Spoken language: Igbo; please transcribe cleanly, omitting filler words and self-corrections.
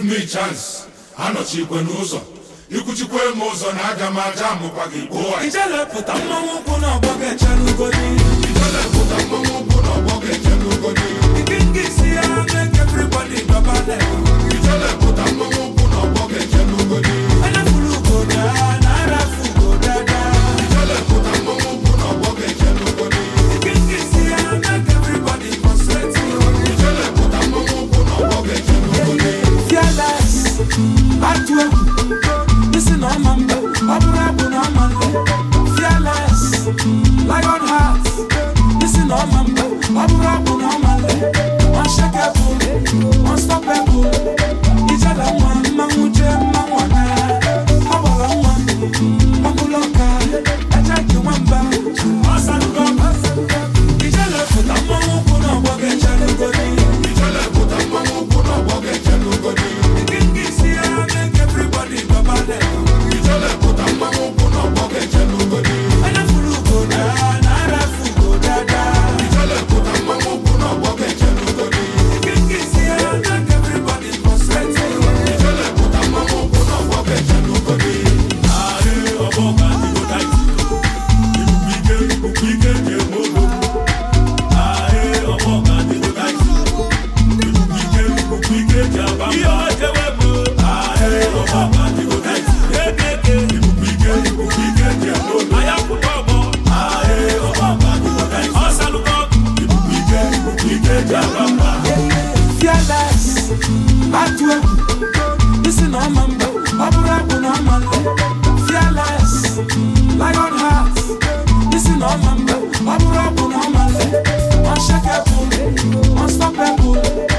give me chance anọchikwe n'ụzọ ikwuchikwe m ụzọ na aga m aja amụkwa gị gbuo ijelepụta mmanwụ ụkwụ n'ọgbọ ga-echelu ugodi ijelepụta mmanwụ ụkwụ n'ọgbọ ga-echelu ugodi ike nke isi ya make everybody dọbale ijelepụta mmanwụ ụkwụ n'ọgbọ ga-echelu ugodi anafulu ugoda na arafu ugodada ijelepụta mmanwụ ụkwụ n'ọgbọ ga-echelu ugodi ike nke isi ya make everybody concentrate ijelepụta mmanwụ ụkwụ n'ọgbọ ga-echelu ugodi fearless atụ egwu isi na ọma mba ọ bụrụ abụ na ọma nle fearless lion heart isi na ọma mba ọ bụrụ abụ na ọma nle unshakable unstoppable ijele nwa mmanwụ jee mmanwụ ana ọ gbara nwa ọbụla ọka eje nke nwamba ọsalugo ijelepụta mmanwụ ụkwụ n'ọgbọ ga-echelu ugodi ijelepụta mmanwụ ụkwụ n'ọgbọ ga-echelu ugodi ijelepụta mmanwụ ụkwụ n'ọgbọ ga-echelu ugodi anafulu ugoda na arafu ugodada ijelepụta mmanwụ ụkwụ n'ọgbọ ga-echelu ugodi ijelepụta mmanwụ ụkwụ n'ọgbọ ga-echelu ugodi fearless atụ egwu isi na ọma mba ọ bụrụ abụ na ọma nle fearless lion heart isi na ọma mba ọ bụrụ abụ na ọma nle unshakable unstoppable